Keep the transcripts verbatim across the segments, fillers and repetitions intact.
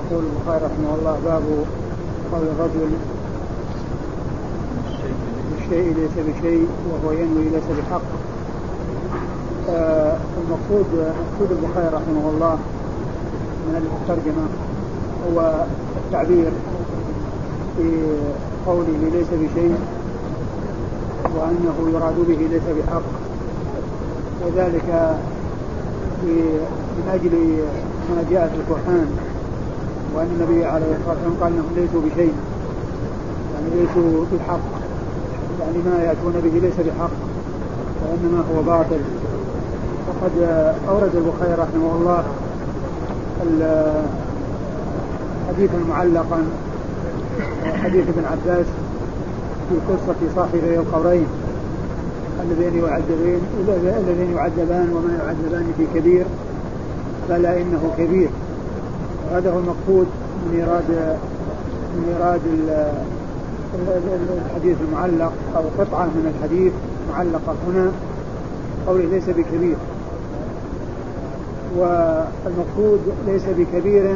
يقول البخاري رحمه الله باب قول الرجل الشيء ليس بشيء وهو ينوي ليس بحق. آه المقصود مقصود البخاري رحمه الله من هذه الترجمة هو التعبير في قوله ليس بشيء وأنه يراد به ليس بحق، وذلك من أجل ما جاء في القرآن وأن النبي عليه الصلاة والسلام قال أنهم ليسوا بشيء، يعني ليسوا بالحق، يعني ما يأتون به ليس بحق وإنما هو باطل. وقد أورد البخاري رحمه الله حديثا معلقا حديث ابن عباس في قصة صاحبي القبرين الذين يعذبان الذين يعذبان وما يعذبان في كبير فلا إنه كبير. هذا هو المقصود من إيراد من إيراد الحديث المعلق أو قطعة من الحديث معلقة هنا قوله ليس بكبير. والمقصود ليس بكبير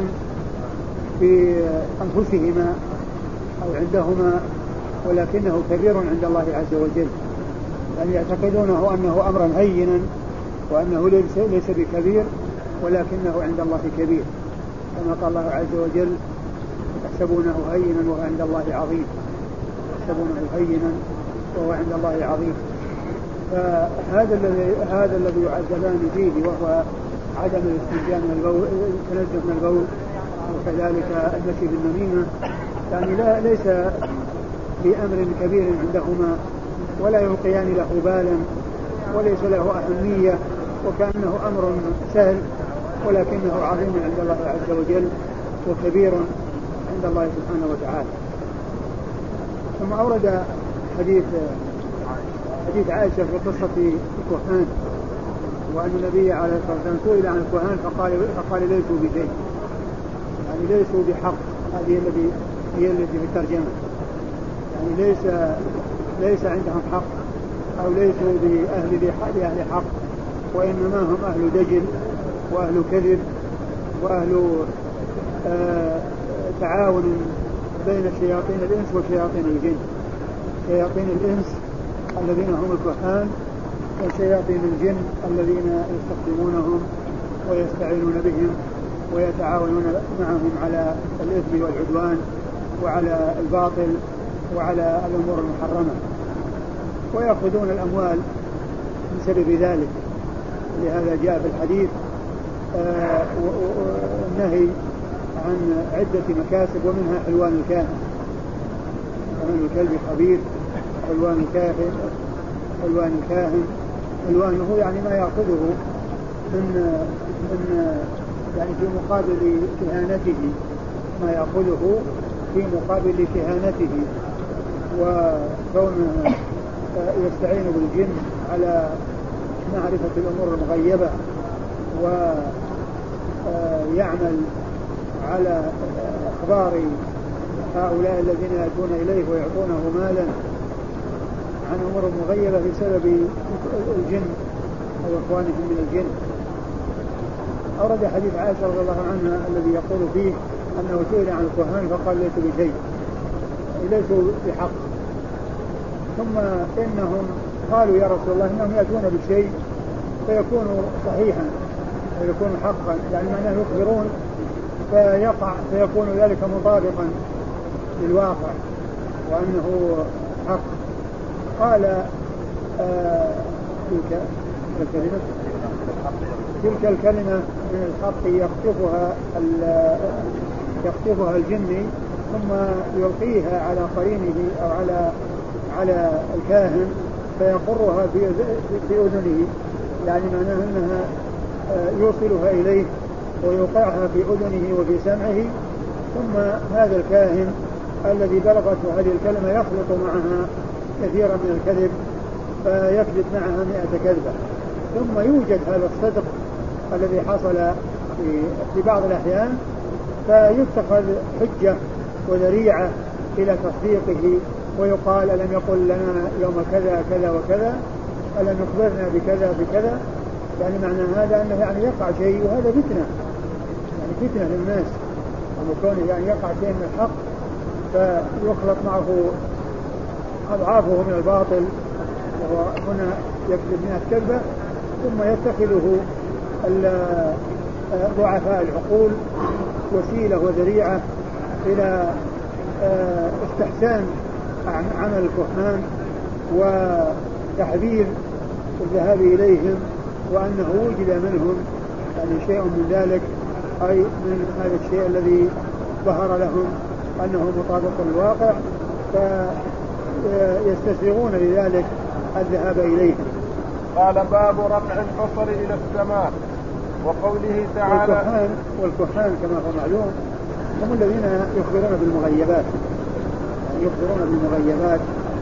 في أنفسهما أو عندهما، ولكنه كبير عند الله عز وجل، يعني يعتقدونه أنه أمرا هينا وأنه ليس بكبير ولكنه عند الله كبير، كما قال الله عز وجل يحسبونه هينا وهو عند الله عظيم، يحسبونه هينا وهو عند الله عظيم. فهذا الذي هذا الذي يعذبان فيه وهو عدم الاستنجاء من البول، التنزه من البول، وكذلك المشي بالنميمة، يعني لا ليس بأمر كبير عندهما ولا يلقيان له بالا وليس له أهمية، وكأنه أمر سهل ولكنه عظيم عند الله عز وجل وكبير عند الله سبحانه وتعالى. ثم أورد حديث حديث عائشة في قصة الكهان، وأن النبي عليه الصلاة والسلام سئل عن الكهان فقال فقال ليسوا بشيء، يعني ليسوا بحق. هذه الذي هي التي في الترجمة، يعني ليس ليس عندهم حق أو ليسوا بأهل بأهل حق، وإنما هم أهل دجل وأهل كذب وأهل آه تعاون بين شياطين الإنس وشياطين الجن. شياطين الإنس الذين هم الكهان، وشياطين الجن الذين يستخدمونهم ويستعينون بهم ويتعاونون معهم على الإثم والعدوان وعلى الباطل وعلى الأمور المحرمة، ويأخذون الأموال بسبب ذلك. لهذا جاء في الحديث آه النهي عن عدة مكاسب ومنها حلوان الكاهن، حلوان الكلب خبيث، حلوان الكاهن حلوان الكاهن حلوانه يعني ما يأخذه من من يعني في مقابل كهانته، ما يأخذه في مقابل كهانته، وكونه يستعين بالجن على معرفة الأمور المغيبة ويعمل على أخبار هؤلاء الذين يأتون إليه ويعطونه مالا عن أمور مغيبة بسبب الجن أو إخوانهم من الجن. أورد حديث عائشة رضي الله عنها الذي يقول فيه أنه سئل عن الكهان فقال ليسوا بشيء، ليسوا بحق. ثم إنهم قالوا يا رسول الله إنهم يأتون بالشيء فيكون صحيحا ويكون حقا، يعني معناه يخبرون فيقع فيكون ذلك مطابقا للواقع وأنه حق. قال آه تلك الكلمة تلك الكلمة من الحق يخطفها يخطفها الجن ثم يلقيها على قرينه أو على على الكاهن فيقرها في أذنه، يعني معناها أنها يوصلها إليه ويوقعها في أذنه وفي سمعه، ثم هذا الكاهن الذي بلغته هذه الكلمة يخلط معها كثيرا من الكذب فيكذب معها مئة كذبة، ثم يوجد هذا الصدق الذي حصل في, في بعض الأحيان فيتخذ حجة وذريعة إلى تصديقه، ويقال ألم يقل لنا يوم كذا كذا وكذا، ألم يخبرنا بكذا بكذا، يعني معنى هذا أنه يعني يقع شيء، وهذا فتنة، يعني فتنة للناس، وكونه يعني يقع شيء من الحق فيخلط معه أضعافه من الباطل، وهو هنا يكذب مئة كذبة، ثم يتخذه ضعفاء العقول وسيلة وذريعة إلى استحسان عمل الكهان وتحذير الذهاب إليهم، وأنه وجد منهم يعني شيء من ذلك، أي من هذا الشيء الذي ظهر لهم أنه مطابق للواقع، فيستسيغون لذلك الذهاب إليهم. قال باب رفع البصر إلى السماء وقوله تعالى. والكهان, والكهان كما هو معلوم هم الذين يخبرون بالمغيبات، يعني يخبرون بالمغيبات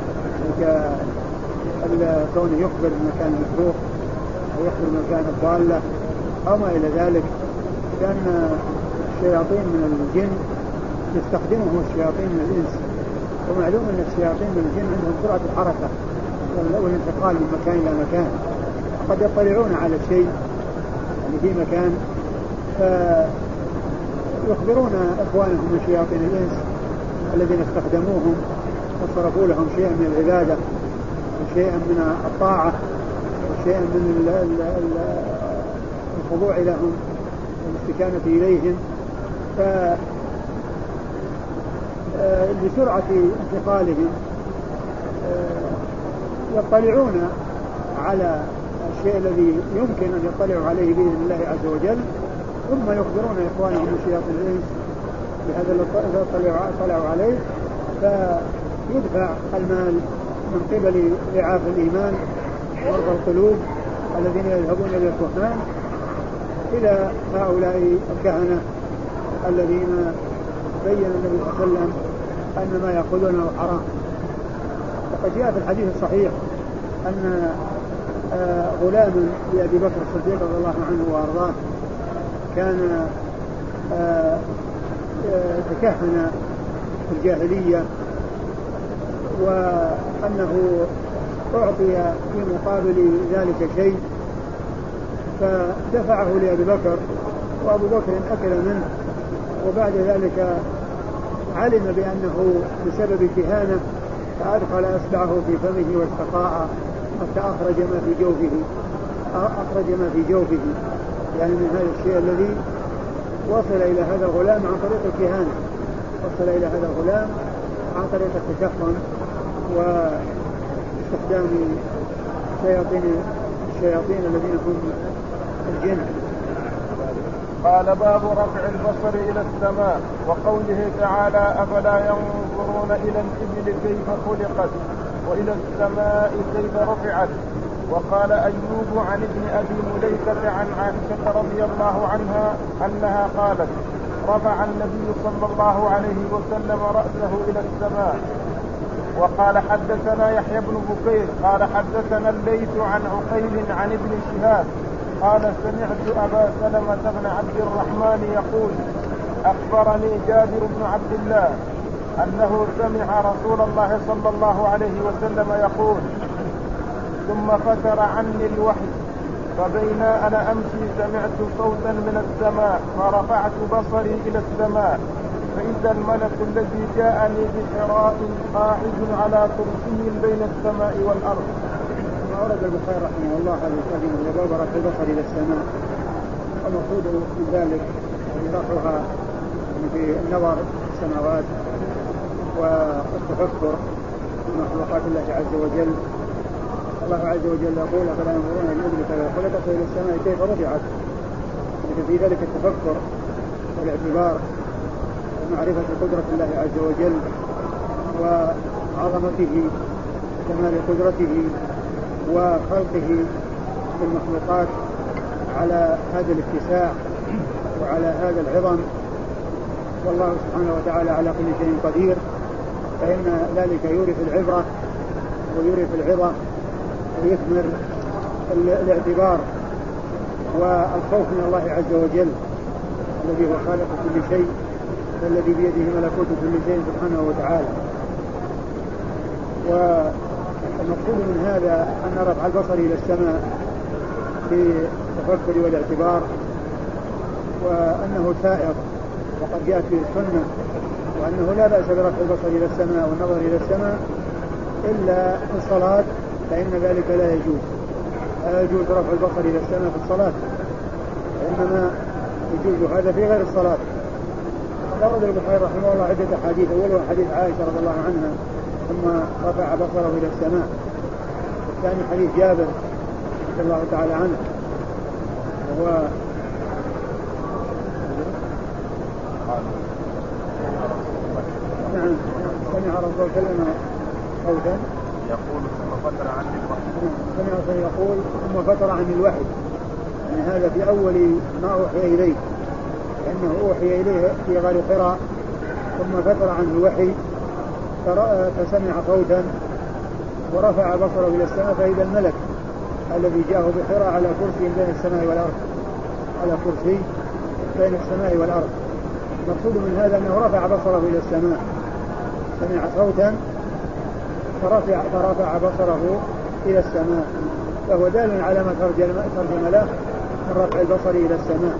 كونه يخبر بمكان المسروق أو يخبر بمكان الضالة أو ما إلى ذلك، لأن الشياطين من الجن يستخدمهم الشياطين من الإنس، ومعلوم أن الشياطين من الجن عندهم سرعة الحركة والانتقال من مكان إلى مكان، قد يطلعون على شيء يعني في مكان فيخبرون إخوانهم من شياطين الإنس الذين استخدموهم وصرفوا لهم شيئا من العبادة وشيئا من الطاعة وشيئا من الخضوع لهم والاستكانة إليهم، فلسرعة انتقالهم يطلعون على الشيء الذي يمكن أن يطلعوا عليه بإذن الله عز وجل، ثم يخبرون إخوانهم من شياطين الإنس بهذا الذي طلعوا عليه، فيدفع المال من قبل رعاف الإيمان وارض القلوب الذين يذهبون إلى الكهان إلى هؤلاء الكهنة الذين بين النبي صلى الله عليه وسلم أن ما يأخذونه حرام. وقد جاء في الحديث الصحيح أن غلام لأبي بكر الصديق رضي الله عنه وأرضاه كان تكهن في الجاهلية، وأنه أعطي في مقابل ذلك شيء فدفعه لأبي بكر، وأبو بكر أكل منه، وبعد ذلك علم بأنه بسبب كهانة فأدخل أصبعه في فمه واستقاء حتى أخرج ما في جوفه أخرج ما في جوفه يعني من هذا الشيء الذي وصل إلى هذا الغلام عن طريق الكهانة، وصل إلى هذا الغلام عن طريق التكهن واستخدام شياطين الشياطين الذين هم الجن. قال باب رفع البصر إلى السماء وقوله تعالى أفلا ينظرون إلى الإبل كيف خلقت وإلى السماء كيف رفعت. وقال أيوب عن ابن أبي مليكة عن عائشة رضي الله عنها أنها قالت رفع النبي صلى الله عليه وسلم رأسه إلى السماء. وقال حدثنا يحيى بن بكير قال حدثنا الليث عن عقيل عن ابن شهاب قال سمعت أبا سلمة بن عبد الرحمن يقول أخبرني جابر بن عبد الله أنه سمع رسول الله صلى الله عليه وسلم يقول ثم فتر عني الوحي فبينا أنا أمشي سمعت صوتا من السماء فرفعت بصري إلى السماء فإذا الملك الذي جاءني بحراء قاعد على كرسي بين السماء والأرض. أورد البخاري رحمه الله هذه الكلمة باب رفع البصر إلى السماء، المقصود من ذلك رفعها في النظر في السماوات والتفكر في مخلوقات الله عز وجل. الله عز وجل يقول فلا ينظرون إلى الإبل كيف خلقت إلى السماء كيف رفعت، في ذلك التفكر والاعتبار ومعرفة قدرة الله عز وجل وعظمته وكمال قدرته وخلقه بالمخلوقات على هذا الاتساع وعلى هذا العظم، والله سبحانه وتعالى على كل شيء قدير، فإن ذلك يورث العبرة ويورث العظة ويثمر الاعتبار والخوف من الله عز وجل الذي هو خالق كل شيء والذي بيده ملكوت كل شيء سبحانه وتعالى. والمقصود من هذا أن رفع البصر إلى السماء في التفكر والاعتبار، وأنه سائر وقد جاءت في السنة وأنه لا بأس برفع البصر إلى السماء والنظر إلى السماء إلا في الصلاة فإن ذلك لا يجوز، لا يجوز رفع البصر إلى السماء في الصلاة، وإنما يجوز هذا في غير الصلاة. ورد البخاري رحمه الله عدة أحاديث، أولها حديث عائشة رضي الله عنها ثم رفع بصره إلى السماء، والثاني حديث جابر رضي الله تعالى عنه وهو نعم سمع رسول كلمة صوتا يقول ثم فتر عن الوحي، سمع رسول يقول ثم فتر عن الوحي، يعني هذا في أول ما أوحي إليه، لأنه أوحي إليه في غار حراء ثم فتر عن الوحي فسمع صوتا ورفع بصره إلى السماء فإذا الملك الذي جاءه بحراء على كرسي بين السماء والأرض، على كرسي بين السماء والأرض. المقصود من هذا أنه رفع بصره إلى السماء، سمع صوتا فرفع, فرفع بصره إلى السماء، فهو دال على ما ترجم له من رفع البصر إلى السماء.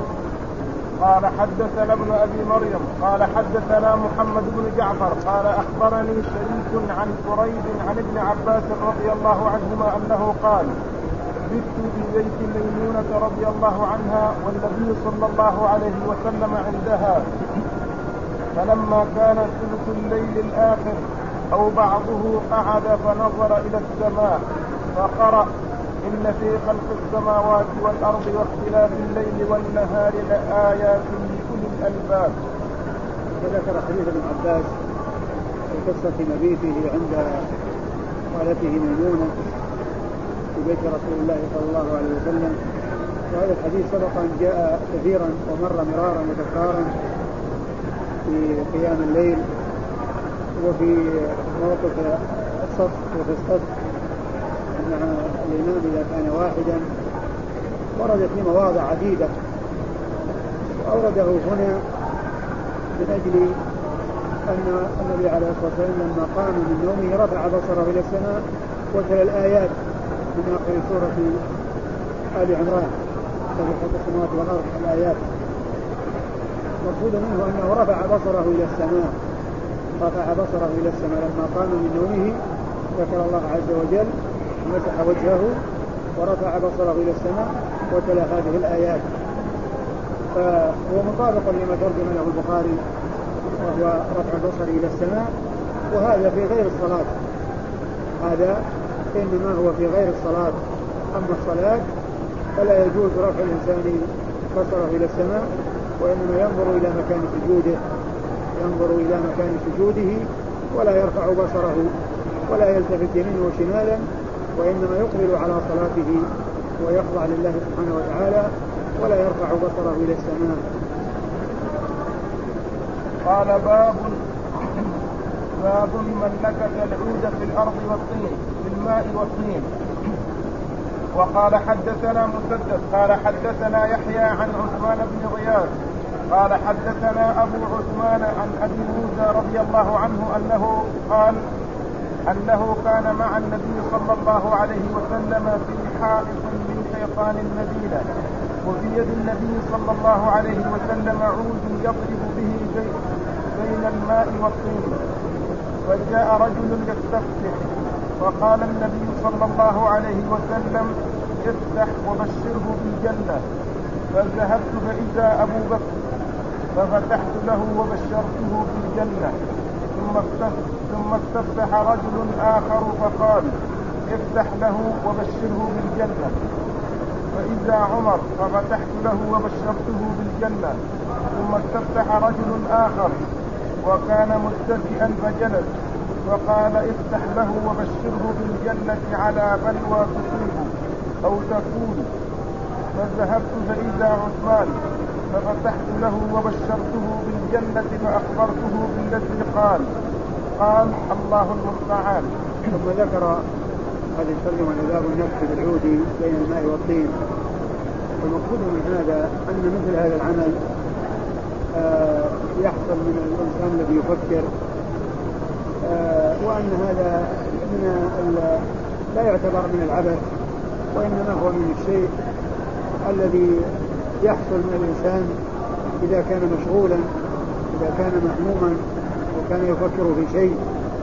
قال حدثنا ابن أبي مريم قال حدثنا محمد بن جعفر قال أخبرني شريك عن قريب عن ابن عباس رضي الله عنهما أنه قال بت ببيت ميمونة رضي الله عنها والنبي صلى الله عليه وسلم عندها، فلما كان ثلث الليل الآخر أو بعضه قعد فنظر إلى السماء فقرأ إن في خلق السماوات والأرض واختلاف الليل والنهار لآيات لأولي الألباب. وذكر حديث ابن عباس في قصة مبيته عند خالته ميمونة في بيت رسول الله صلى الله عليه وسلم، وهذا الحديث سبق أن جاء كثيرا ومر مرارا وتكرارا في قيام الليل وفي موقف الصف وفي الصف مع الإمام إذا كان واحدا، ورد في مواضع عديدة، وأورده هنا من أجل أن النبي عليه الصلاة والسلام لما قام من نومه رفع بصره إلى السماء وتلا الآيات من آخر سورة آل عمران التي خلق السماوات والأرض الآيات. المقصود منه أنه رفع بصره إلى السماء، رفع بصره إلى السماء لما قام من نومه، ذكر الله عز وجل مسح وجهه ورفع بصره إلى السماء وتلا هذه الآيات، فهو مطابق لما ترجم له البخاري وهو رفع البصر إلى السماء، وهذا في غير الصلاة، هذا إنما هو في غير الصلاة. أما الصلاة فلا يجوز رفع الإنسان بصره إلى السماء، وإنما ينظر إلى مكان سجوده، ينظر إلى مكان سجوده ولا يرفع بصره ولا يلتفت يمينه وشمالا، وإنما يقبل على صلاته ويخضع لله سبحانه وتعالى ولا يرفع بصره إلى السماء. قال باب باب من نكت العود في الأرض والطين في الماء والطين. وقال حدثنا مسدد قال حدثنا يحيى عن عثمان بن غياث قال حدثنا أبو عثمان عن أبي موسى رضي الله عنه أنه قال أنه كان مع النبي صلى الله عليه وسلم في حائط من حيطان المدينة، وفي يد النبي صلى الله عليه وسلم عود يضرب به بين الماء والطين، فجاء رجل يستفتح فقال النبي صلى الله عليه وسلم افتح وبشره بالجنة، فذهبت فإذا أبو بكر ففتحت له وبشرته بالجنة، ثم استفتح, ثم استفتح رجل آخر فقال افتح له وبشره بالجنة، فإذا عمر ففتحت له وبشرته بالجنة، ثم استفتح رجل آخر وكان متكئا فجلس فقال افتح له وبشره بالجنة على بلوى تصيبه أو تكون، فذهبت فإذا عثمان ففتحت له وبشرته بالجنة فأخبرته بالذي قال قال الله المستعان. ثم ذكر هذه الترجمة عن باب النفخ بالعود بين الماء والطين. والمقصود من هذا أن مثل هذا العمل آه يحصل من الإنسان الذي يفكر، آه وأن هذا من لا يعتبر من العبث، وإنما هو من الشيء الذي يحصل من الإنسان إذا كان مشغولا، إذا كان مهموما وكان يفكر في شيء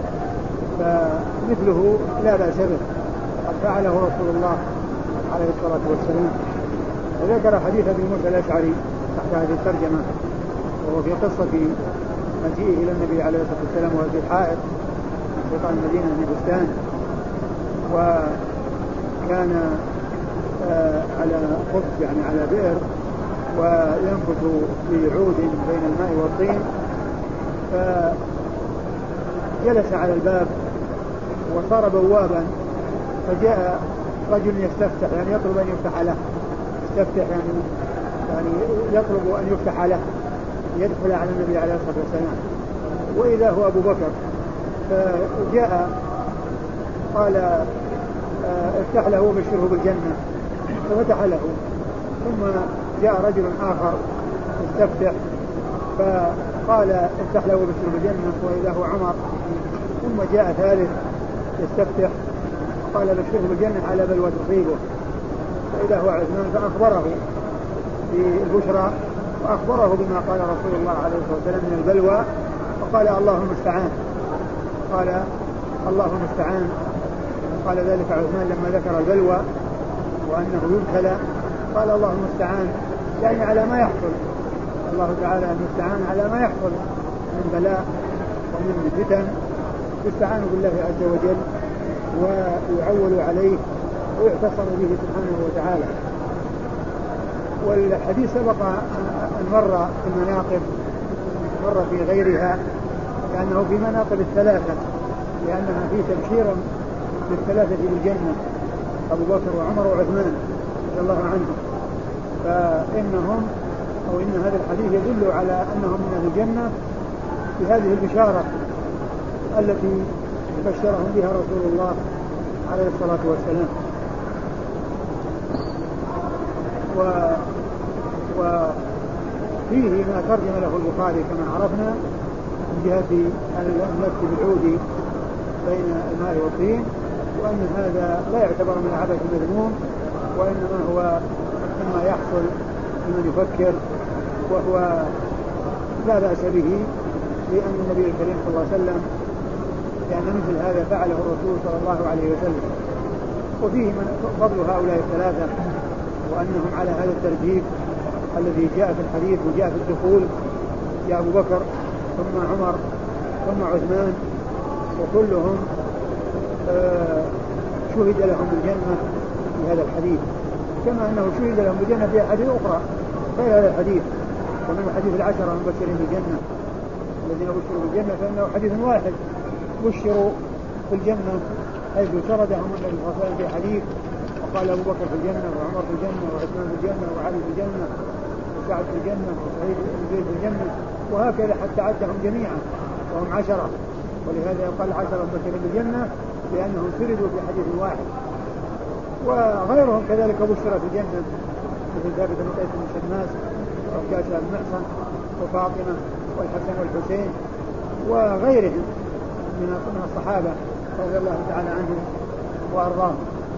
فمثله لا بأس به، قد فعله رسول الله عليه الصلاة والسلام. وذكر حديث أبي موسى الأشعري تحت هذه الترجمة، وهو في قصة مجيئه إلى النبي عليه الصلاة والسلام وهو في الحائط في قطع المدينة من بستان، وكان آه على خبز يعني على بئر وينفث بعود بين الماء والطين، فجلس على الباب وصار بوابا، فجاء رجل يستفتح يعني يطلب أن يفتح له، يستفتح يعني يعني يطلب أن يفتح له يدخل على النبي عليه الصلاة والسلام، وإذا هو أبو بكر. فجاء قال افتح له وبشره بالجنة، ففتح له. ثم جاء رجل آخر يستفتح فقال افتح له وبشره بالجنة، وإذا هو عمر. ثم جاء ثالث يستفتح قال بشره بالجنة على بلوى تصيبه، فإذا هو عثمان، فأخبره بالبشرى وأخبره بما قال رسول الله عليه الصلاة والسلام من البلوى، وقال الله المستعان، قال الله المستعان. قال ذلك عثمان لما ذكر البلوى وأنه يبتلى، قال الله المستعان يعني على ما يحصل، الله تعالى المستعان على ما يحصل من بلاء ومن فتن، يستعان بالله عز وجل ويعول عليه ويعتصم به سبحانه وتعالى. والحديث سبق أن مر في المناقب، مر في غيرها، لأنه في مناقب الثلاثة، لأنها في تبشير للثلاثة بالجنة، أبو بكر وعمر وعثمان رضي الله عنهم. فإنهم أو إن هذا الحديث يدل على أنهم من أهل الجنة بهذه البشارة التي بشرهم بها رسول الله عليه الصلاة والسلام. و وفيه ما ترجم له البخاري كما عرفنا من جهة النفس بالعود بين الماء والطين، وأن هذا لا يعتبر من العبث المذموم، وإنما هو مما يحصل لمن يفكر، وهو لا بأس به، لأن النبي الكريم صلى الله عليه وسلم لأن مثل هذا فعله الرسول صلى الله عليه وسلم. وفيه من فضل هؤلاء الثلاثة، وأنهم على هذا الترتيب الذي جاء في الحديث وجاء في الدخول، جاء أبو بكر ثم عمر ثم عثمان، وكلهم آه شهد لهم بالجنة في هذا الحديث، كما أنه شهد لهم بالجنة في أحاديث أخرى غير هذا الحديث. ومن حديث العشرة المبشرين بالجنة الذين بشروا بالجنة فإنه حديث واحد بشروا في الجنة، حيث سردهم النبي صلى الله عليه وسلم في حديث، وقال أبو بكر في الجنة وعمر في الجنة وعثمان في الجنة وعلي في الجنة وسعد في الجنة وسعيد بن زيد في الجنة، وهكذا حتى عدهم جميعا وهم عشرة. ولهذا يقال العشرة المبشرين بالجنة لأنهم سردوا في حديث واحد. وغيرهم كذلك بشر في الجنة مثل ثابت بن قيس بن شماس وعكاشة بن محصن وفاطمة والحسن والحسين وغيرهم من الصحابة رضي الله تعالى عنهم وأرضاهم.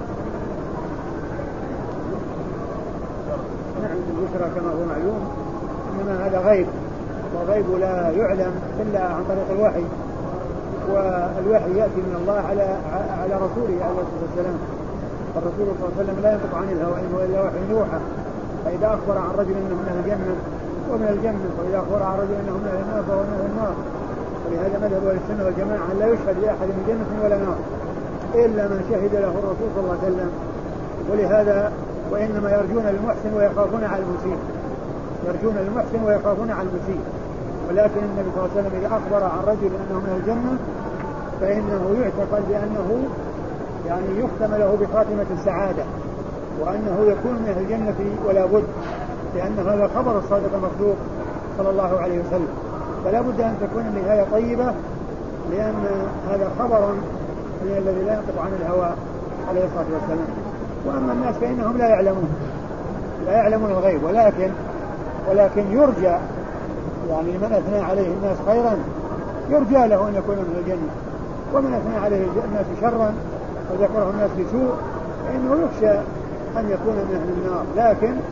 نعم البشرى كما هو معلوم، إنما هذا غيب، وغيب لا يعلم إلا عن طريق الوحي، والوحي يأتي من الله على على رسوله عليه الصلاة والسلام. الرسول صلى الله عليه وسلم لا ينطق عن الهوى إن هو إلا وحي يوحى، فإذا أخبر عن رجل أنه من أهل الجنة ومن الجنة، وإذا أخبر عن رجل أنه من أهل النار فهو من أهل النار. ولهذا مذهب أهل السنة والجماعة أن لا يشهد لأحد من جنة ولا نار إلا من شهد له الرسول صلى الله عليه وسلم. ولهذا وإنما يرجون للمحسن ويخافون على المسيء، يرجون للمحسن ويخافون على المسيء. ولكن النبي صلى الله عليه وسلم إذا أخبر عن رجل أنه من الجنة فإنه يعتقد بأنه يعني يختم له بخاتمة السعادة، وأنه يكون من أهل الجنة ولا بد، لأن هذا خبر الصادق المصدوق صلى الله عليه وسلم، فلا بد أن تكون النهاية طيبة، لأن هذا خبر من الذي لا ينطق عن الهوى عليه الصلاة والسلام. وأما الناس فإنهم لا يعلمون لا يعلمون الغيب، ولكن ولكن يرجى يعني من أثنى عليه الناس خيرا يرجى له أن يكون من الجنة، ومن أثنى عليه الناس شرا وذكره الناس بسوء فإنه يخشى أن يكون من أهل النار. لكن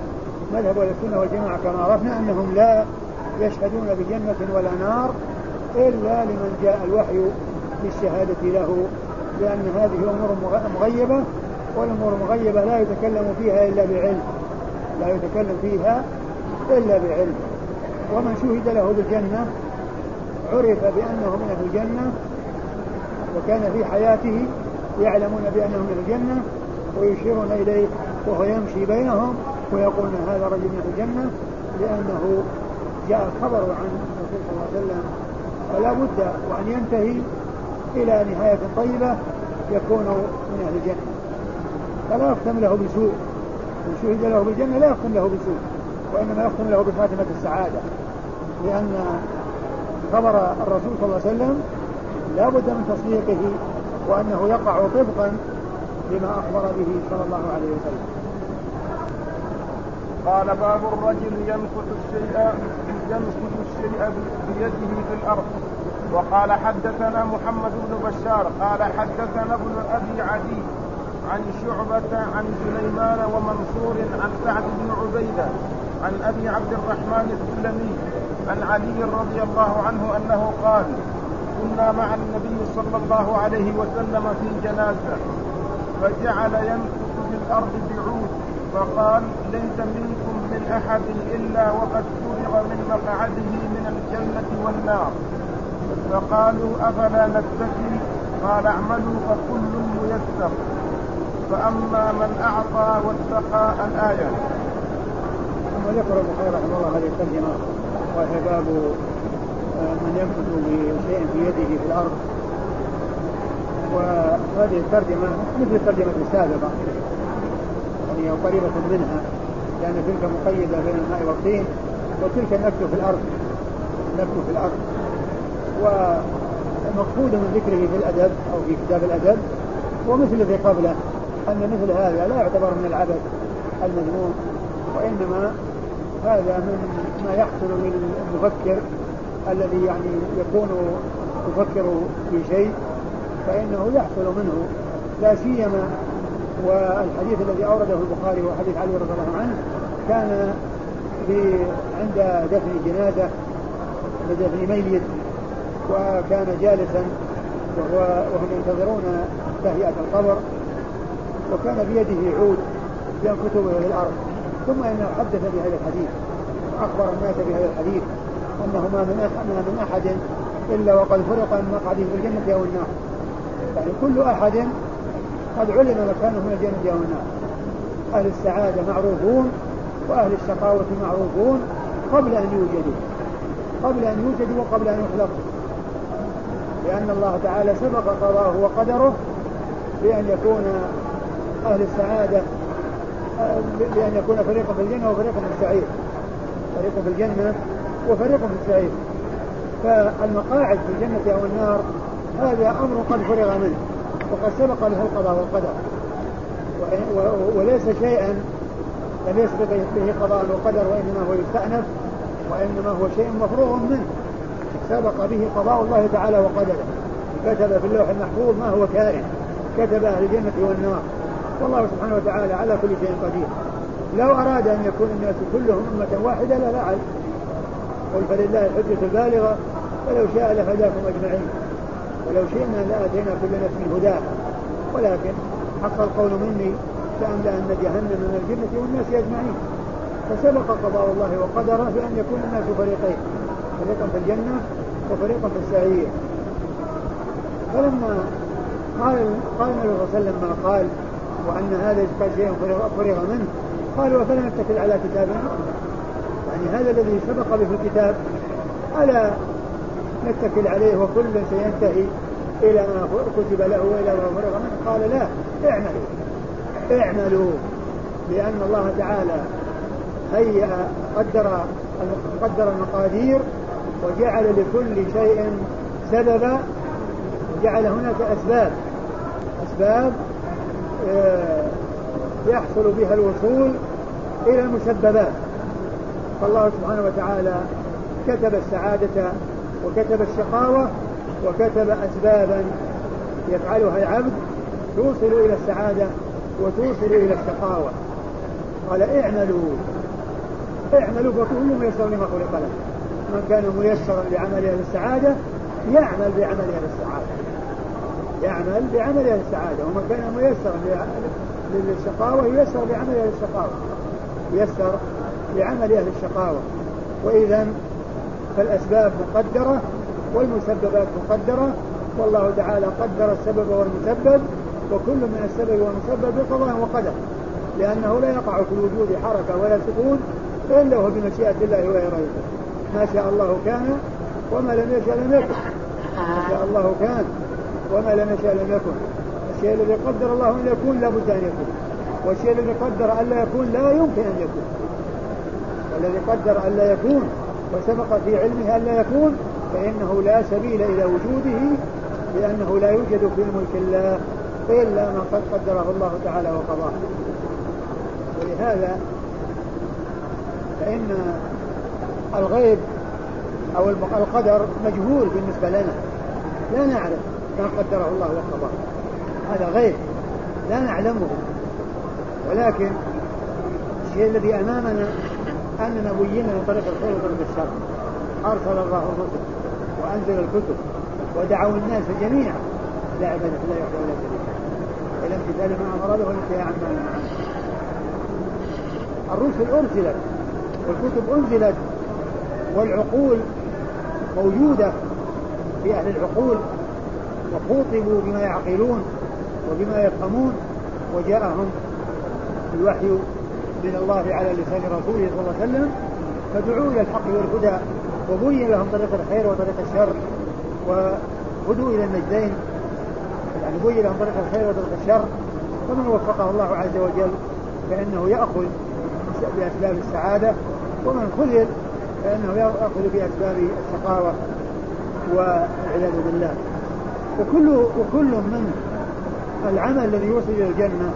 مذهب أهل السنة والجماعة كما عرفنا أنهم لا يشهدون بجنة ولا نار إلا لمن جاء الوحي بالشهادة له، لأن هذه أمور مغيبة، والأمور المغيبة لا يتكلم فيها إلا بعلم، لا يتكلم فيها إلا بعلم. ومن شهد له بالجنة عرف بأنه من أهل الجنة، وكان في حياته يعلمون بأنه من الجنة ويشيرون إليه وهو يمشي بينهم ويقولون هذا رجل من الجنة، لأنه جاء الخبر عن الرسول صلى الله عليه وسلم، فلا بد وأن ينتهي إلى نهاية طيبة يكون من أهل الجنة، فلا يختم له بسوء. من شهد له بالجنة لا يختم له بسوء، وإنما يختم له بخاتمة السعادة، لأن خبر الرسول صلى الله عليه وسلم لا بد من تصديقه، وأنه يقع طبقا لما أخبر به صلى الله عليه وسلم. قال باب الرجل ينفث الشيء ينفث الشيء بيده في الأرض. وقال حدثنا محمد بن بشار قال حدثنا ابن أبي عدي عن شعبة عن سليمان ومنصور عن سعد بن عبيدة عن أبي عبد الرحمن السلمي عن علي رضي الله عنه أنه قال كنا مع النبي صلى الله عليه وسلم في جنازة فجعل ينفث في الأرض بعود فقال ليس منكم من أحد إلا وقد فرغ من مقعده من الجنة والنار. فقالوا أفلا نتكل؟ قال اعملوا فكل ميسر فأما من أعطى واتقى. الآية. ثم ذكر البخاري رحمه الله هذه الترجمة، وهي باب من ينفث بشيء في يده في الأرض. وهذه الترجمة مثل الترجمة السابقة يعني قريبة منها، لأن تلك مقيدة بين الماء والطين، وتلك النفث في الأرض النفث في الأرض. ومقصود من ذكره في الأدب أو في كتاب الأدب ومثل الذي قبله أن مثل هذا لا يعتبر من العبث المذموم، وإنما هذا من ما يحصل للمفكر الذي يعني يكون يفكر في شيء فإنه يحصل منه، لا سيما والحديث الذي أورده البخاري وحديث علي رضي الله عنه كان في عند دفن جنازة دفن ميت، وكان جالسا وهو وهم ينتظرون تهيئة القبر، وكان بيده عود ينكت به في الأرض، ثم إنه حدث بهذا الحديث وأخبر الناس بهذا الحديث أنه ما من أحد, ما من أحد إلا وقد فرق من مقعده في الجنة أو النار، يعني كل أحد قد علم مكانه من الجنة أو النار. أهل السعادة معروفون وأهل الشقاوة معروفون قبل أن يوجدوا قبل أن يوجدوا وقبل أن يخلقوا، لأن الله تعالى سبق قضاه وقدره بأن يكون أهل السعادة بأن يكون فريقا في الجنة وفريقا في السعير، فريق في الجنة وفريق في السعير. فالمقاعد في الجنة أو النار هذا أمر قد فرغ منه وقد سبق له القضاء والقدر، وليس شيئا لم يسبق به قضاء وقدر وإنما هو يستأنف، وإنما هو شيء مفروغ منه سبق به قضاء الله تعالى وقدره، كتب في اللوح المحفوظ ما هو كائن، كتب أهل الجنة والنار، والله سبحانه وتعالى على كل شيء قدير. لو أراد أن يكون الناس كلهم أمة واحدة لفعل، قل فلله الحجة البالغة ولو شاء لهداكم أجمعين ولو شئنا لآتينا كل نفس هداها، ولكن حق القول مني لأملأن جهنم من الجنة والناس أجمعين. فسبق قضاء الله وقدره بأن يكون الناس فريقين، فريقا في الجنة وفريقا في السعير. فلما قال قال النبي صلى الله عليه وسلم ما قال وأن هذا شيء فرغ منه، قالوا فلا نتكل على كتابنا، يعني هذا الذي سبق به الكتاب ألا نتكل عليه وكل سينتهي إلى ما كتب له وإلى ما فرغ منه؟ قال لا، اعملوا اعملوا لأن الله تعالى هيأ قدر قدر المقادير وجعل لكل شيء سببا، جعل هناك أسباب أسباب يحصل بها الوصول إلى المسببات. فالله سبحانه وتعالى كتب السعادة وكتب الشقاوة وكتب أسبابا يفعلها العبد توصل إلى السعادة وتوصل إلى الشقاوة. قال اعملوا اعملوا فكل ميسر لما خلق له. من كان ميسرا لعمل أهل السعادة يعمل بعمل أهل السعادة يعمل بعمل أهل السعادة ومن كان ميسرا للشقاوة ييسر بعمل أهل الشقاوة ييسر لعمل أهل الشقاوة. وإذا فالأسباب مقدرة والمسببات مقدرة، والله تعالى قدر السبب والمسبب، وكل من السبب والمسبب بقضاء وقدر، لأنه لا يقع في الوجود حركة ولا سكون إلا هو بمشيئة الله وإرادته. ما شاء الله كان وما لم يشاء لم يكن. ما شاء الله كان وما لم يشاء لم يكن. الشيء الذي قدر الله أن يكون لا بد أن يكون، والشيء الذي قدر أن لا يكون لا يمكن أن يكون. والذي قدر أن لا يكون وسبق في علمه أن لا يكون فإنه لا سبيل إلى وجوده، لأنه لا يوجد في ملك الله إلا ما قد قدره الله تعالى وقضاه. ولهذا فإن الغيب أو القدر مجهول بالنسبة لنا، لا نعلم ما قدره الله وقضاه، هذا غيب لا نعلمه. ولكن الشيء الذي أمامنا أننا بينا من طريق الخير وطريق الشر. أرسل الله الرسل وأنزل الكتب ودعوا الناس جميعا لا عبادة لا يحيى ولا شريك له إلى امتثال ما أمر به والانتهاء عما نهى عنه. الرسل أرسلت والكتب أنزلت والعقول موجودة في أهل العقول وخوطبوا بما يعقلون وبما يفهمون، وجاءهم الوحي من الله على لسان رسوله صلى الله عليه وسلم فدعوا إلى الحق والهدى وبين لهم طريق الخير وطريق الشر وهدوا إلى النجدين، يعني بين لهم طريق الخير وطريق الشر. فمن وفقه الله عز وجل فإنه يأخذ بأسباب السعادة، ومن خذل فإنه يأخذ بأسباب الشقاوة والعياذ بالله. وكل, وكل من العمل الذي يوصل إلى الجنة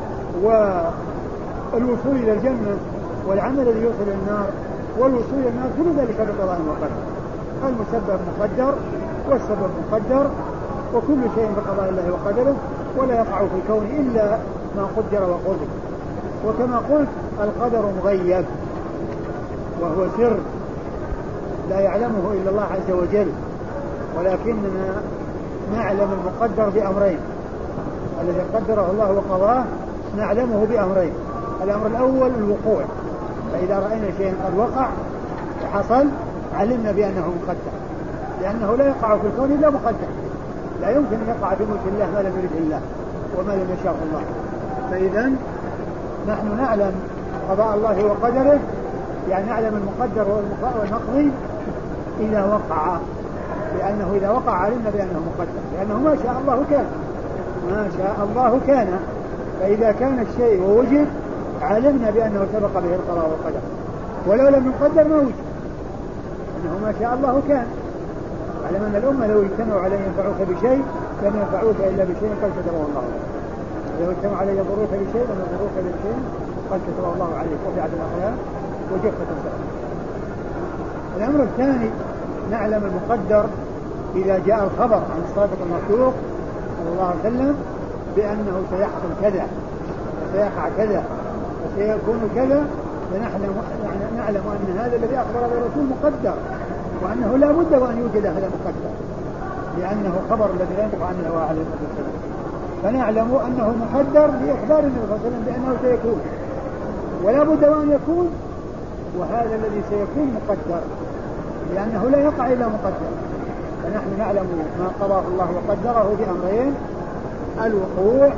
والوصول إلى الجنة والعمل الذي يوصل إلى النار والوصول إلى النار كل ذلك بقضاء وقدر. المسبب مقدر والسبب مقدر، وكل شيء بقضاء الله وقدره، ولا يقع في الكون إلا ما قدر وقدر. وكما قلت القدر مغيب وهو سر لا يعلمه إلا الله عز وجل، ولكننا نعلم المقدر بأمرين. الذي قدره الله وقضاه نعلمه بأمرين. الأمر الأول الوقوع، فإذا رأينا شيئا قد وقع وحصل علمنا بأنه مقدر، لأنه لا يقع في الكون إلا مقدر، لا يمكن أن يقع في ملك الله ما لم يرد الله وما لم يشاء الله. فإذا نحن نعلم قضاء الله وقدره، يعني نعلم المقدر والمقضي إذا وقع، لأنه إذا وقع علمنا بأنه مقدر، لأنه ما شاء الله كان ما شاء الله كان. فإذا كان الشيء ووجد علمنا بأنه سبق به القضاء والقدر، ولو لم يقدر ما وجد، أنه ما شاء الله كان. علم أن الأمة لو اجتمعوا على ينفعوك بشيء لم ينفعوك إلا بشيء قد كتبه الله عليك، لو اجتمعوا على يضروك بشيء لم يضروك بشيء قد كتبه الله عليك، وفعت الأقلام وجفت الصحف. الأمر الثاني نعلم المقدر إذا جاء الخبر عن الصادق المصدوق صلى الله عليه وسلم بأنه سيحصل كذا وسيقع كذا وسيكون كذا، فنحن نعلم أن هذا الذي أخبر الرسول مقدر، وأنه لا بد وأن يوجد هذا مقدر، لأنه خبر الذي لا ينطق عنه هو عليه الصلاة والسلام. فنعلم أنه مقدر لإخبار النبي صلى الله عليه وسلم بأنه سيكون، ولا بد وأن يكون، وهذا الذي سيكون مقدر لأنه لا يقع إلا مقدر. فنحن نعلم ما قضاه الله وقدره بأمرين: الوقوع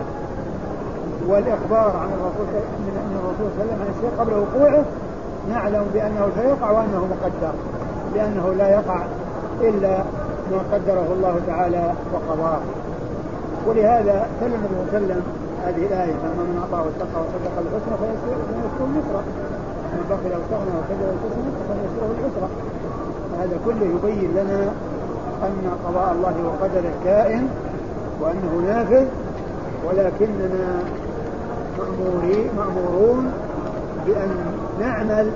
والإخبار عن الرسول من الرسول صلى الله عليه وسلم عن الشيء قبل وقوعه، نعلم بأنه سيقع وأنه مقدر، لأنه لا يقع إلا ما قدره الله تعالى وقضاه. ولهذا سلم النبي صلى الله عليه وسلم هذه الآية: فأما من أعطى واتقى وصدق بالحسنى فيسره اليسرى، من بخل واستغنى وكذب بالحسنى فيسره العسرى. هذا كله يبين لنا أن قضاء الله وقدره كائن وأنه نافذ، ولكننا مأمورون بأن نعمل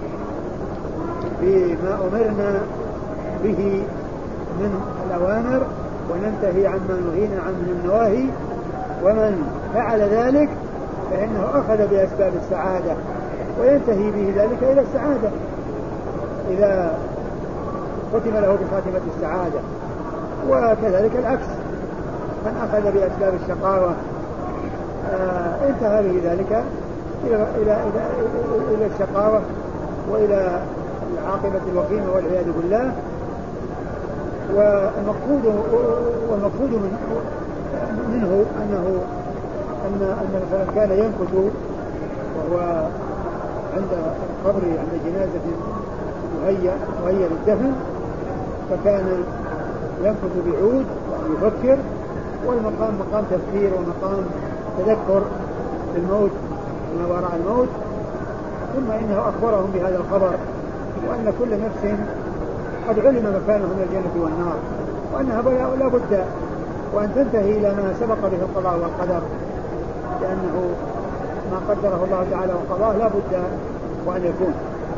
بما أمرنا به من الأوامر وننتهي عما نهينا عنه من النواهي. ومن فعل ذلك فإنه أخذ بأسباب السعادة وينتهي به ذلك إلى السعادة إذا ختم له بخاتمة السعادة. وكذلك العكس، من أخذ بأسباب الشقاوة آه انتهى به ذلك إلى, إلى, إلى, إلى الشقاوة وإلى العاقبة الوخيمة والعياذ بالله. والمقصود والمقصود من منه أنه أن أن مثلا كان ينكت وهو عند القبر عند جنازة مهيأ مهيأ للدفن، فكان ينكت بعود ويفكر، والمقام مقام تفكير ومقام تذكر بالموت وما وراء الموت. ثم إنه أخبرهم بهذا الخبر وأن كل نفس قد علم مكانه من الجنة والنار، وأنها لا بد وأن تنتهي إلى ما سبق به القضاء والقدر، لأنه ما قدره الله تعالى وقضاه لا بد وأن يكون.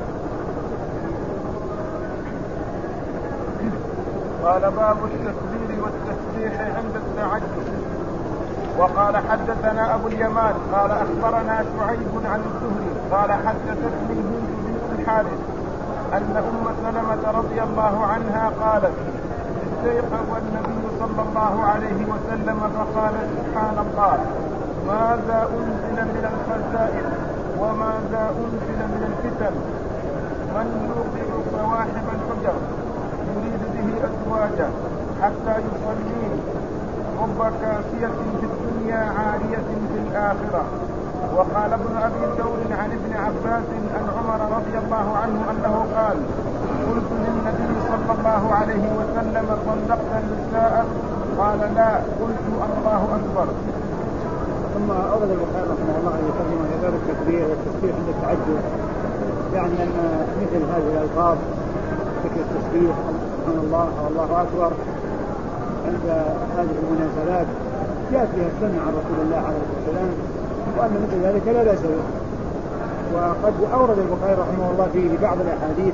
قال باب التكبير والتسبيح عند التعجب. وقال حدثنا أبو اليمان قال أخبرنا شعيب عن الزهري قال حدثتني هند بنت الحارث أن أم سلمة رضي الله عنها قالت استيقظ النبي صلى الله عليه وسلم فقال سبحان الله ماذا أنزل من الخزائن وماذا أنزل من الفتن من يوقع صواحب الحجر يريد به أزواجا حتى يصلين رب كاسية في الدنيا عارية في الآخرة. وقال ابن أبي ثور عن ابن عباس عن عمر رضي الله عنه أنه قال قلت للنبي صلى الله عليه وسلم طلقت النساء قال لا قلت الله أكبر. ثم أورد البخاري رحمه الله أن يقدم على باب التكبير والتسبيح عند التعجب، يعني أن مثل هذه الألفاظ ذكر التسبيح سبحان الله أو الله أكبر عند هذه المناسبات جاءت بها السنة عن رسول الله عليه الصلاة والسلام، وأن مثل ذلك لا بأس به. وقد أورد البخاري رحمه الله فيه بعض الأحاديث،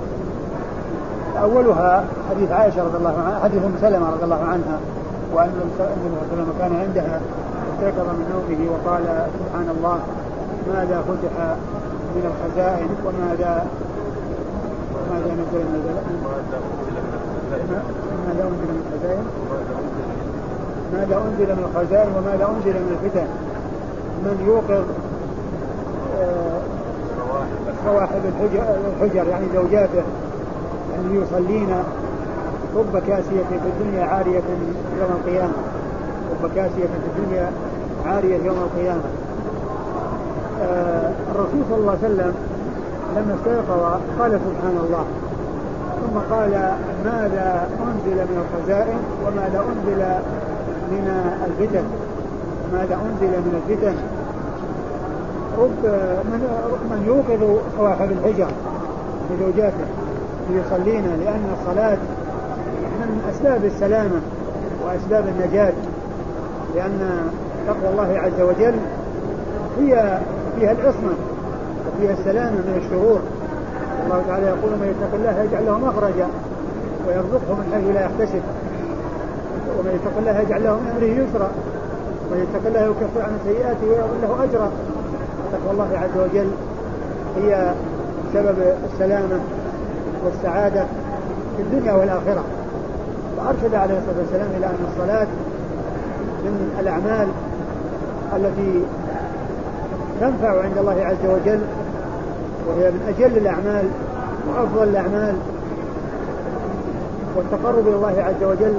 أولها حديث عائشة رضي الله عنها، حديث أم سلمة رضي الله عنها، وأن النبي صلى الله عليه وسلم كان عندها استيقظ من نومه وقال سبحان الله ماذا فتح من الخزائن وماذا ماذا نزل من ماذا أنزل من الخزائن ماذا أنزل من الخزائن وماذا أنزل من الفتن من يوقظ صواحب الحجر يعني زوجاته أن يصلين رب كاسية في الدنيا عارية يوم القيامة رب كاسية في الدنيا عارية يوم القيامة. آه الرسول صلى الله عليه وسلم لما استيقظ قال سبحان الله، ثم قال ماذا أنزل من الخزائن وماذا أنزل من الفتن ماذا أنزل من الفتن رب من, من يوقظ صواحب الحجر لزوجاته ليصلين، لأن الصلاة من أسباب السلامة وأسباب النجاة، لأن تقوى الله عز وجل هي فيها العصمة وفيها السلامة من الشرور. الله تعالى يقول من يتق الله يجعل له مخرجا ويرزقه من حيث لا يحتسب ومن يتق الله يجعل له من أمره يسرا ومن يتق الله يكفر عن سيئاته ويغفر له أجرا. تقوى الله عز وجل هي سبب السلامة والسعادة في الدنيا والآخرة. وأرشد عليه الصلاة والسلام إلى أن الصلاة من الأعمال التي تنفع عند الله عز وجل، وهي من أجل الأعمال وأفضل الأعمال، والتقرب إلى الله عز وجل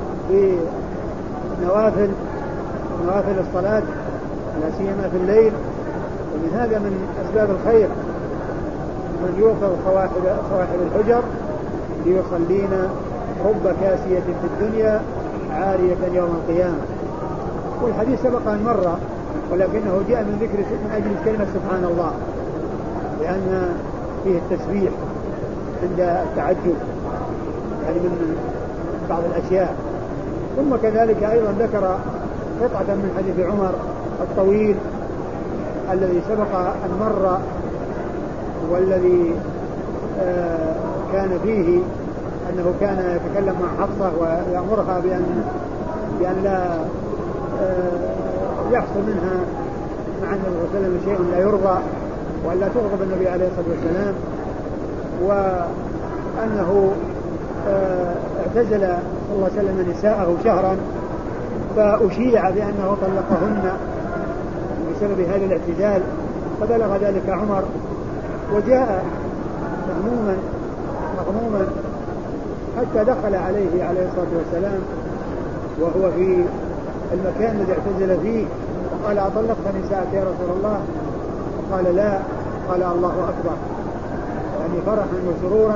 بنوافل نوافل الصلاة لا سيما في الليل. ومن هذا من أسباب الخير من يوقظ صواحب الحجر ليصلين رب كاسية في الدنيا عارية يوم القيامة. والحديث سبق أن مر، ولكنه جاء من ذكر من أجل كلمة سبحان الله، لأن فيه التسبيح عند التعجب يعني من بعض الأشياء. ثم كذلك أيضا ذكر قطعة من حديث عمر الطويل الذي سبق أن مر، والذي آه كان فيه أنه كان يتكلم مع حفصة ويأمرها بأن, بأن لا آه يحصل منها مع النبي صلى الله عليه وسلم شيء لا يرضى، وأن لا تغضب النبي عليه الصلاة والسلام، وأنه اعتزل صلى الله عليه وسلم نساءه شهرا فأشيع بأنه طلقهن بسبب هذا الاعتزال، فبلغ ذلك عمر وجاء مهموما مغموما حتى دخل عليه عليه الصلاة والسلام وهو في المكان الذي اعتزل فيه وقال أطلقت نساءك يا رسول الله؟ قال لا. قال الله أكبر، يعني فرحا وسرورا،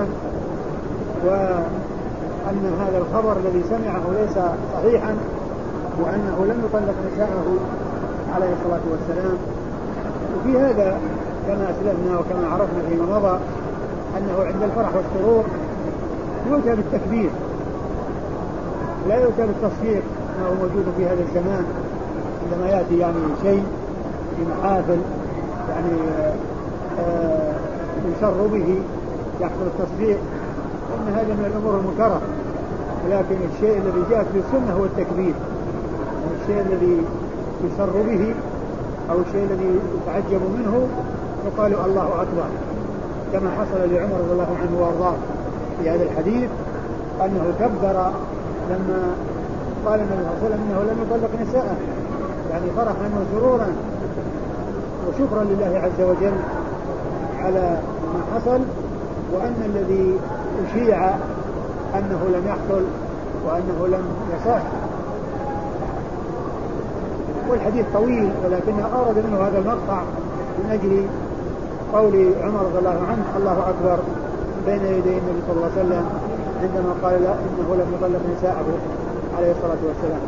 وأن هذا الخبر الذي سمعه ليس صحيحا، وأنه لم يطلق نساءه عليه الصلاة والسلام. وفي هذا كما أسلفنا وكما عرفنا فيما مضى أنه عند الفرح والسرور يؤتى بالتكبير، لا يؤتى بالتصفيق ما هو موجود في هذا الزمان عندما يأتي يعني شيء في محافل يعني آه يسر به يحصل التصفيق، إن هذا من الأمور المنكرة، ولكن الشيء الذي جاءت به السنة هو التكبير، الشيء الذي يسر به أو الشيء الذي يتعجب منه يقال الله أكبر، كما حصل لعمر رضي الله عنه وارضاه في هذا الحديث أنه كبر لما قال النبي صلى الله عليه وسلم إنه لم يطلق نساءه، يعني فرحا وسرورا وشكرا لله عز وجل على ما حصل، وأن الذي أشيع أنه لم يحصل وأنه لم يصح. والحديث طويل ولكن أورد منه هذا المقطع من أجل قول عمر رضي الله عنه الله أكبر بين يدي النبي صلى الله عليه وسلم عندما قال لا إنه لم يطلق نساءه عليه الصلاة والسلام.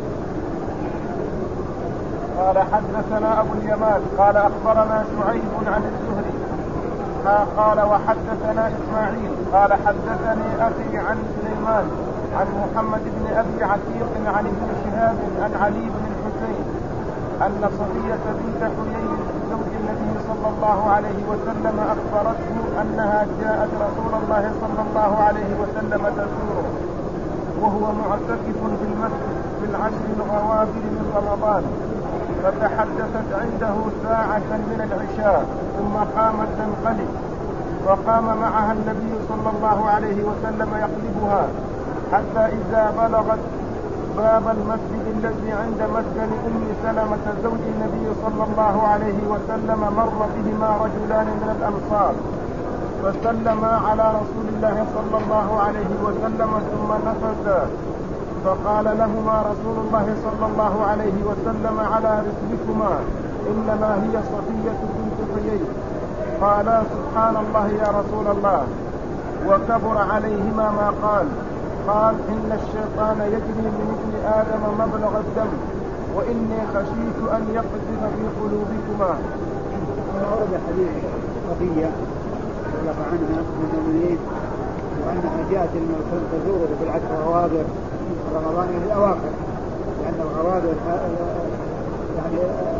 قال حدثنا أبو اليمان قال أخبرنا شعيب عن الزهري قال وحدثنا إسماعيل قال حدثني أخي عن سليمان عن محمد بن أبي عتيق عن ابن شهاب عن علي بن الحسين أن صفية بنت حيي زوج النبي صلى الله عليه وسلم أخبرته أنها جاءت رسول الله صلى الله عليه وسلم تزوره وهو معتكف في المسجد في العشر الغوابر من رمضان، فتحدثت عنده ساعة من العشاء ثم قامت تنقلب، فقام معها النبي صلى الله عليه وسلم يقلبها حتى إذا بلغت باب المسجد الذي عند مسكن أم سلمة زوج النبي صلى الله عليه وسلم مر بهما رجلان من الأنصار فسلما على رسول الله صلى الله عليه وسلم ثم نفذا، فقال لهما رسول الله صلى الله عليه وسلم على رسلكما إنما هي صفية بنت حيي. قالا سبحان الله يا رسول الله، وكبر عليهما ما قال. قال إن الشيطان يجري من ابن آدم مبلغ الدم وإني خشيت أن يقذف في قلوبكما. ورد حديث صفية رضي الله عنها من المؤمنين وأنها جاءت المسلم تزوره في العشر الغوابر رمضان من الأواخر، لأن الغوابر يعني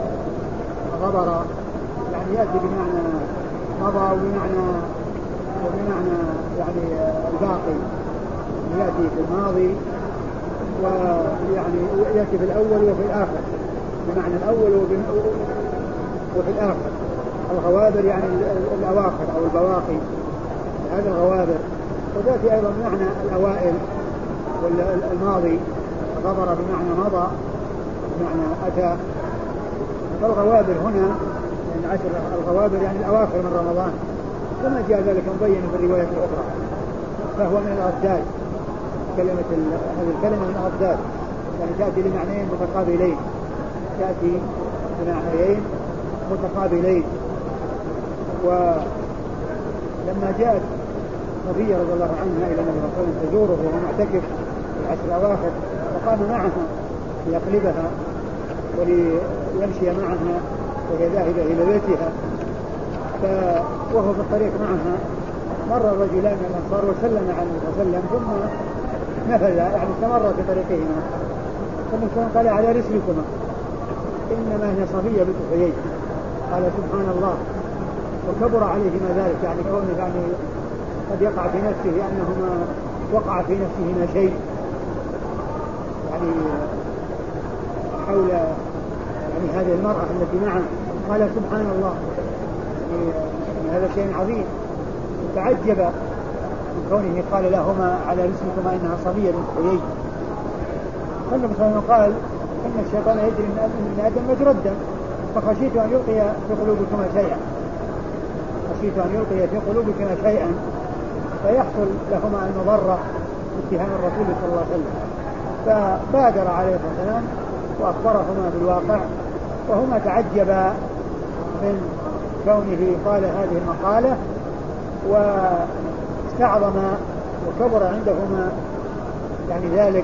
غبر يعني يأتي بمعنى مضى وبمعنى وبمعنى يعني الباقي، يأتي في الماضي ويعني يأتي في الأول وفي الآخر، بمعنى الأول وفي الآخر. الغوابر يعني الأواخر أو البواقي، هذا الغوابر. وتأتي أيضا بمعنى الأوائل والماضي، غبر بمعنى مضى بمعنى أتى. فالغوابر هنا يعني عشر الغوابر يعني الأواخر من رمضان، كما جاء ذلك مبين في الرواية الأخرى، فهو من الأضداد. كلمة هذه الكلمة من الأضداد، يعني تأتي لمعنيين متقابلين، تأتي لمعنيين متقابلين. ولما جاءت صفية رضي الله عنها إلى النبي صلى الله عليه وسلم تزوره وهو معتكف في العشر الأواخر، فقام معها ليقلبها وليمشي معها وهي ذاهبة إلى بيتها، وهو في الطريق معها مر رجلان من الأنصار وسلم على النبي صلى الله عليه وسلم ثم نفذ يعني استمر في طريقهما، ثم قال على رسلكما إنما هي صفية بنت حيي. قال سبحان الله، وكبر عليهما ذلك، يعني كونه يعني قد يقع في نفسه أنهما وقع في نفسهما شيء يعني حول يعني هذه المرأة التي معه. قال سبحان الله، يعني يعني هذا شيء عظيم. تعجب من كونه قال لهما على رسلكما إنها صبية بنت حيي. فالنبي صلى الله عليه وسلم قال إن الشيطان يجري من ابن آدم مجرى الدم فخشيت أن يلقي في قلوبكما شيئا خشيت أن يلقي في قلوبكما شيئا فيحصل لهما المضرة اتهام الرسول صلى الله عليه وسلم. فبادر عليه الصلاة والسلام وأخبرهما بالواقع وهما تعجبا من كونه قال هذه المقالة واستعظم وكبر عندهما يعني ذلك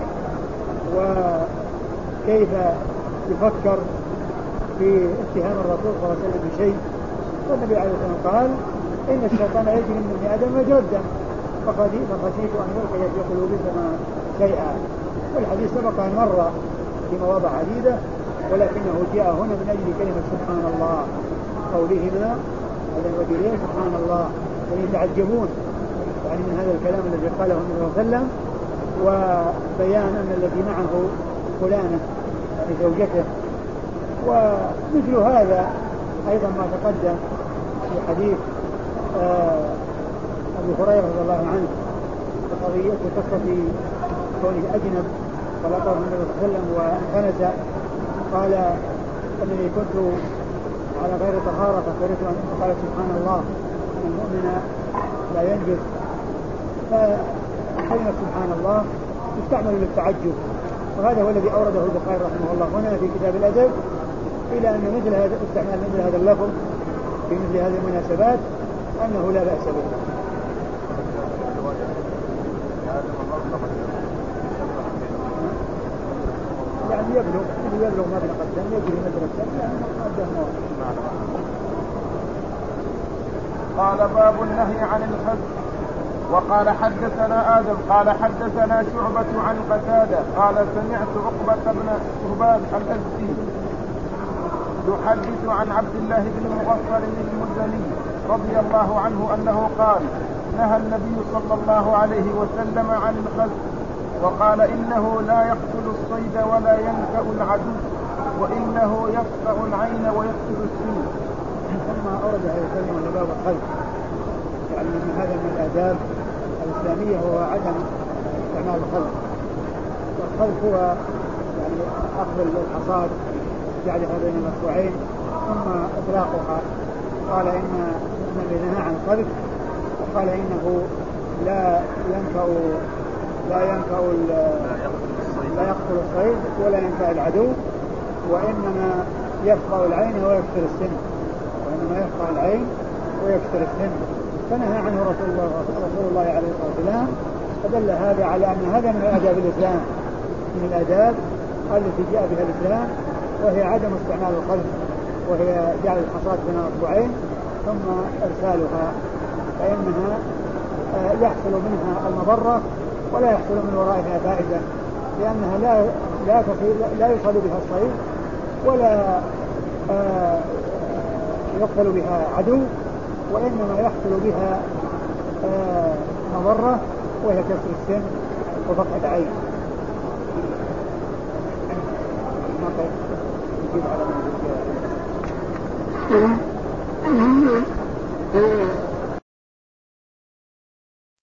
وكيف يفكر في اتهام الرسول صلى الله عليه وسلم بشيء. والنبي عليه الصلاة والسلام قال إن الشيطان يجري من ابن آدم مجرى الدم فخشيت أن يلقي في قلوبكما شيئا. والحديث سبق أن مر في مواضع عديدة ولكنه جاء هنا من أجل كلمة سبحان الله قولهما هذا الرجلين سبحان الله يعني يتعجبون يعني من هذا الكلام الذي قاله النبي صلى الله عليه وسلم وبيان أن الذي معه فلانة يعني زوجته. ومثل هذا أيضا ما تقدم في حديث آه أبي هريرة رضي الله عنه وقضية قصة كونه أجنب فلقاه النبي صلى الله عليه وسلم وانخنس قال أنني كنت على غير طهارة فكرهت أن قال سبحان الله أن المؤمن لا ينجس. فكلمة سبحان الله يستعمل للتعجب وهذا هو الذي أورده البخاري رحمه الله هنا في كتاب الأدب إلى أن مثل هذا استعمال مثل هذا اللفظ في مثل هذه المناسبات أنه لا بأس به. يعني يبلغ يبلغ مبلغ الدم يجري مجرى الدم يعني الدم قال باب النهي عن الخزف. وقال حدثنا آدم قال حدثنا شعبة عن قتادة قال سمعت عقبة بن شهبان الأزدي يحدث عن عبد الله بن مغفر المزني رضي الله عنه أنه قال نهى النبي صلى الله عليه وسلم عن الخزف وقال إنه لا يقتل الصيد ولا ينكأ العدو وإنه يقطع العين ويقتل السن. ثم أورد هذا الكلمة لباب الخزف يعني من هذا من الآداب الإسلامية هو عدم استعمال الخزف. والخزف هو يعني أخذ الحصاد جعلها بين المصبوعين ثم إطلاقها. قال إن النبي نهى عن الخزف وقال إنه لا ينكأ لا ينكأ لا يقتل الصيد ولا ينكأ العدو وإنما يقطع العين ويكسر السن وإنما يقطع العين ويكسر السن. فنهى عنه رسول الله رسول الله عليه الصلاة والسلام. فدل هذا على أن هذا من آداب الإسلام من الآداب التي جاء بها الإسلام وهي عدم استعمال الخزف وهي جعل الحصاد بين الأصبعين ثم إرسالها فإنها يحصل منها المضرة ولا يحصل من ورائها فائدة لأنها لا لا لا يصل بها الصيد ولا يقتل بها عدو وإنما يحصل بها مضرة وهي كسر السن وفقد عين.